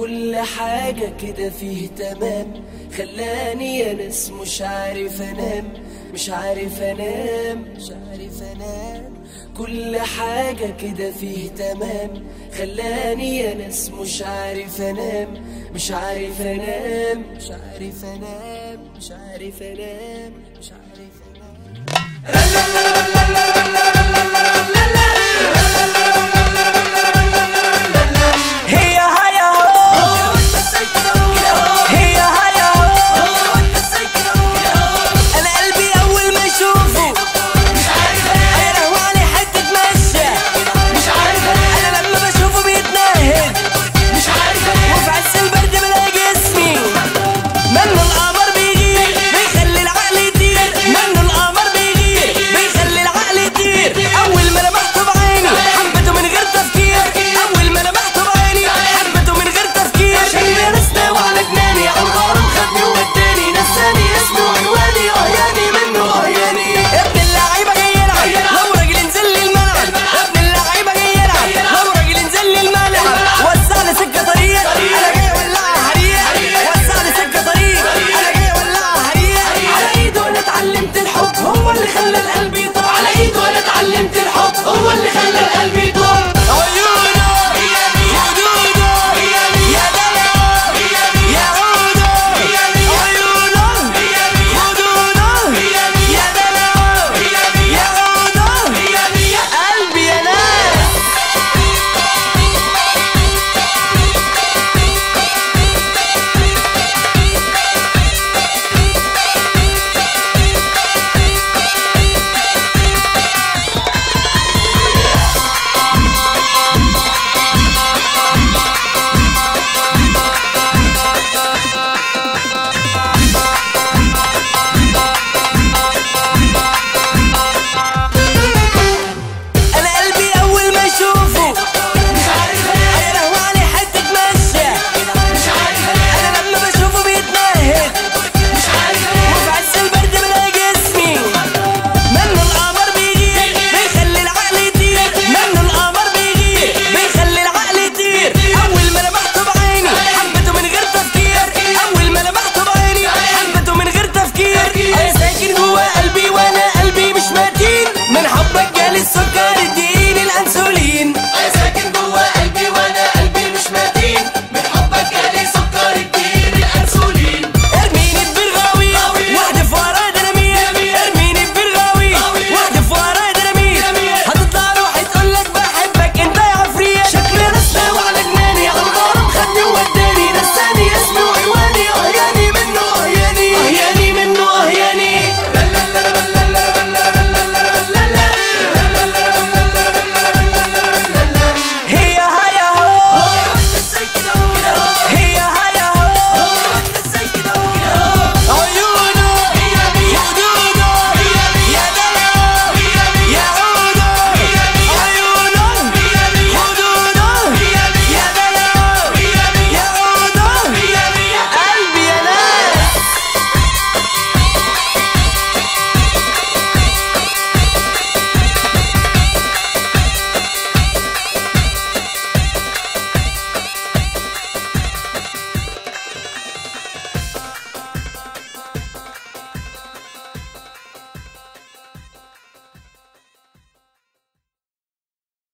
كل حاجة كده فيه تمام، خلاني يا ناس مش عارف انام، مش عارف انام، مش عارف انام. كل حاجة كده فيه تمام، خلاني يا ناس مش عارف انام، مش عارف انام، مش عارف انام، مش عارف انام، مش عارف انام.